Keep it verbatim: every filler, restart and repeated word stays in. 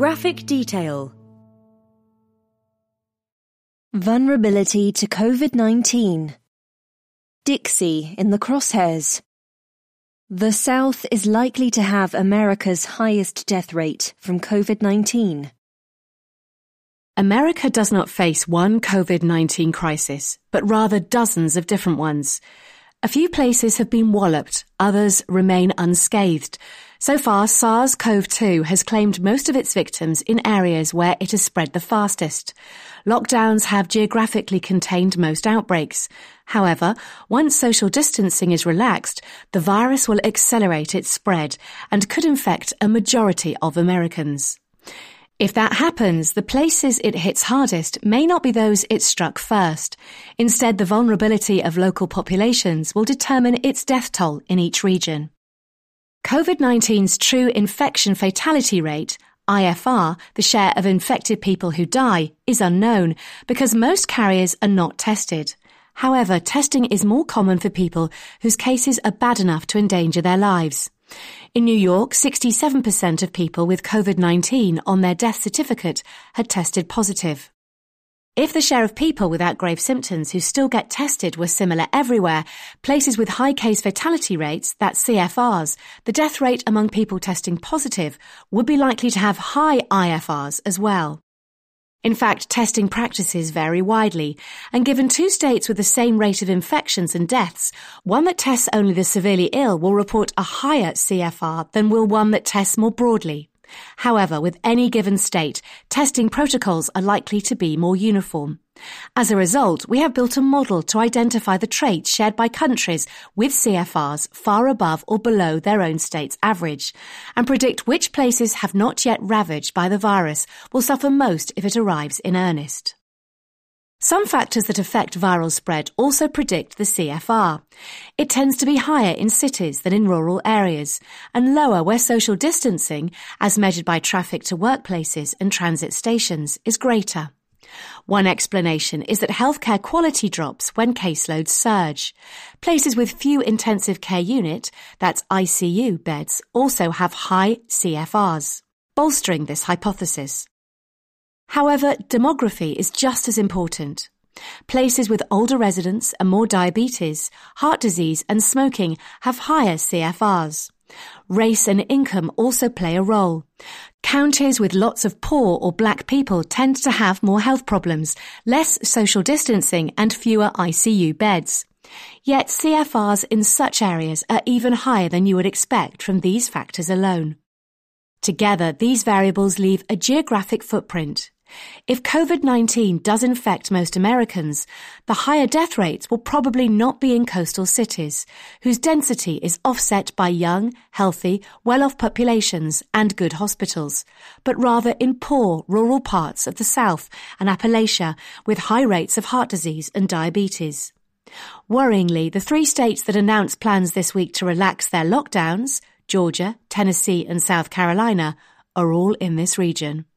Graphic detail. Vulnerability to COVID nineteen. Dixie in the crosshairs. The South is likely to have America's highest death rate from COVID nineteen. America does not face one COVID nineteen crisis, but rather dozens of different ones. A few places have been walloped, others remain unscathed. So far, SARS-C o V two has claimed most of its victims in areas where it has spread the fastest. Lockdowns have geographically contained most outbreaks. However, once social distancing is relaxed, the virus will accelerate its spread and could infect a majority of Americans. If that happens, the places it hits hardest may not be those it struck first. Instead, the vulnerability of local populations will determine its death toll in each region. COVID nineteen's true infection fatality rate, I F R, the share of infected people who die, is unknown because most carriers are not tested. However, testing is more common for people whose cases are bad enough to endanger their lives. In New York, sixty-seven percent of people with COVID nineteen on their death certificate had tested positive. If the share of people without grave symptoms who still get tested were similar everywhere, places with high case fatality rates, that's C F Rs, the death rate among people testing positive would be likely to have high I F Rs as well. In fact, testing practices vary widely, and given two states with the same rate of infections and deaths, one that tests only the severely ill will report a higher C F R than will one that tests more broadly. However, with any given state, testing protocols are likely to be more uniform. As a result, we have built a model to identify the traits shared by countries with C F Rs far above or below their own state's average, and predict which places have not yet ravaged by the virus will suffer most if it arrives in earnest. Some factors that affect viral spread also predict the C F R. It tends to be higher in cities than in rural areas, and lower where social distancing, as measured by traffic to workplaces and transit stations, is greater. One explanation is that healthcare quality drops when caseloads surge. Places with few intensive care unit, that's I C U beds, also have high C F Rs, bolstering this hypothesis. However, demography is just as important. Places with older residents and more diabetes, heart disease and smoking have higher C F Rs. Race and income also play a role. Counties with lots of poor or black people tend to have more health problems, less social distancing and fewer I C U beds. Yet C F Rs in such areas are even higher than you would expect from these factors alone. Together, these variables leave a geographic footprint. If COVID nineteen does infect most Americans, the higher death rates will probably not be in coastal cities, whose density is offset by young, healthy, well-off populations and good hospitals, but rather in poor rural parts of the South and Appalachia with high rates of heart disease and diabetes. Worryingly, the three states that announced plans this week to relax their lockdowns, Georgia, Tennessee and South Carolina, are all in this region.